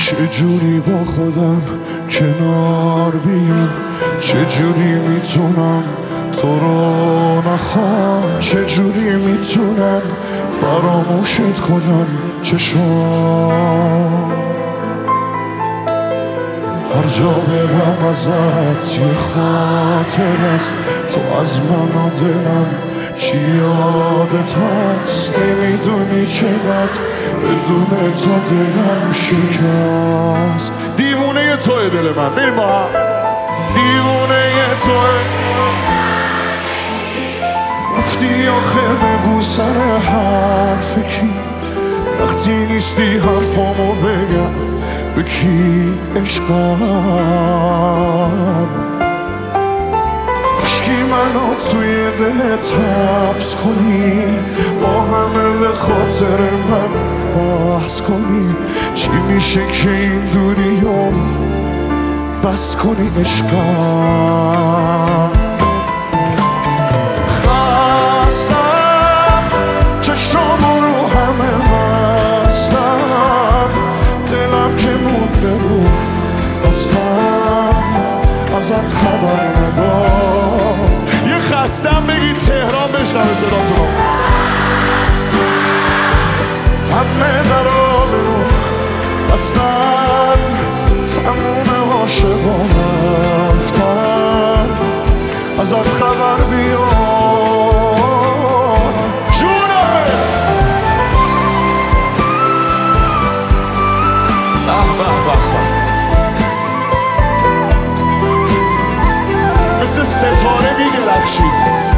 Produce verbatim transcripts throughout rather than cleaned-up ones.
چجوری با خودم کنار بیام، چجوری میتونم تو رو نخوام، چجوری میتونم فراموشت کنم چشام. هر جا برم ازت یه خاطر است، تو از من و دلم چی یادت هست. نمیدونی چقدر بدون تو دلم شکست. دیوونه توی دل من، بریم با هم. دیوونه توی رفتی آخه بگو سر حرف کی، وقتی نیستی حرفامو بگم به کی عشقم. عشقی منو توی دلت حبس کنی، با همه به خاطر من بحث کنی. چی میشه که این دوریو بس کنی عشقم. خستم چشامو رو همه بستم، دلم که مونده رو بستم، ازت خبر ندارم. یه خستم بگید تهران بشنوه صداتونو. همه درا برو بستن، تموم عاشقان رفتن، ازت خبر بیار جونمت. به به به به، مثل ستاره می‌درخشید.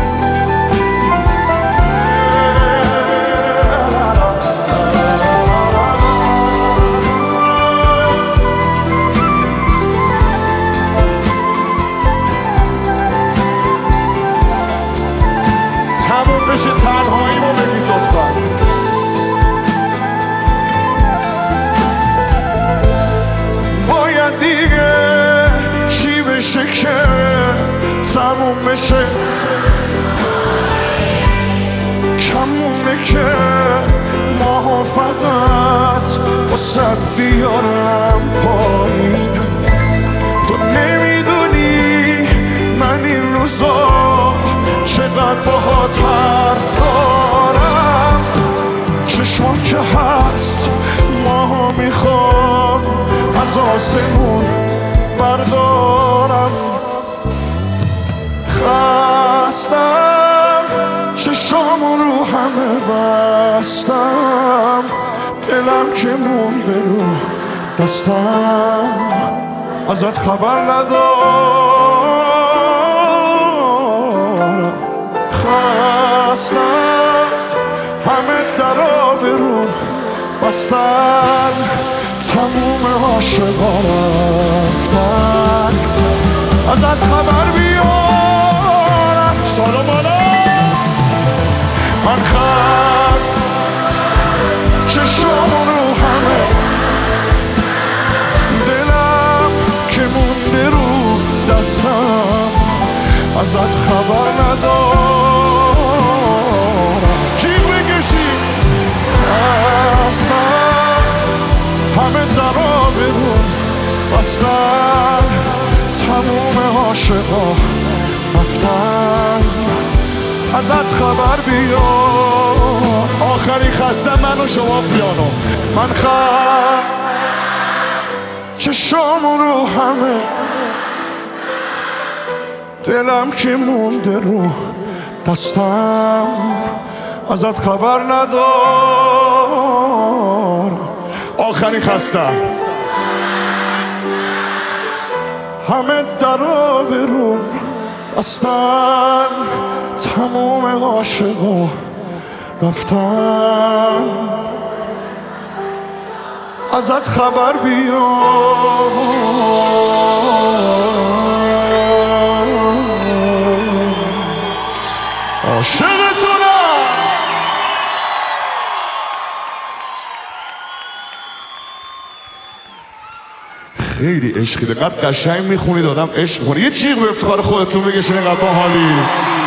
تموم بشه تنهایی ما بگید لطفا. باید دیگه چی بشه که تموم بشه، کمونه که ماها فقط واسه بیارم پایین. تو نمیدونی من این روزا چقدر باهات حرف دارم. چشمات که هست ماها میخوام از آسمون بردارم. خستم چشامو رو همه بستم، دلم که مونده رو دستم، ازت خبر ندارم. خستم همه درا برو بستن، تموم عاشقا رفتن، ازت خبر بیارم. سلام علیکم. من خست چشام رو همه، دلم که مونده رو دستم، ازت خبر ندارم. جیغ بکشی. خستم همه درا برون بستن، تموم عاشقا رفتن، ازت خبر بیار. آخری خستم من و شما پیانو. من خست چشامو رو همه، دلم که مونده رو دستم، ازت خبر ندارم. آخری خستم همه درا برون بستن، تموم عاشقا رفتن، ازت خبر بیار. عاشقتونم. خیلی عشقی، دقیقا قشنگ میخونید، آدم عشق میکنه. یه جیغ به افتخار خودتون بگشین، اینقدر باحالی.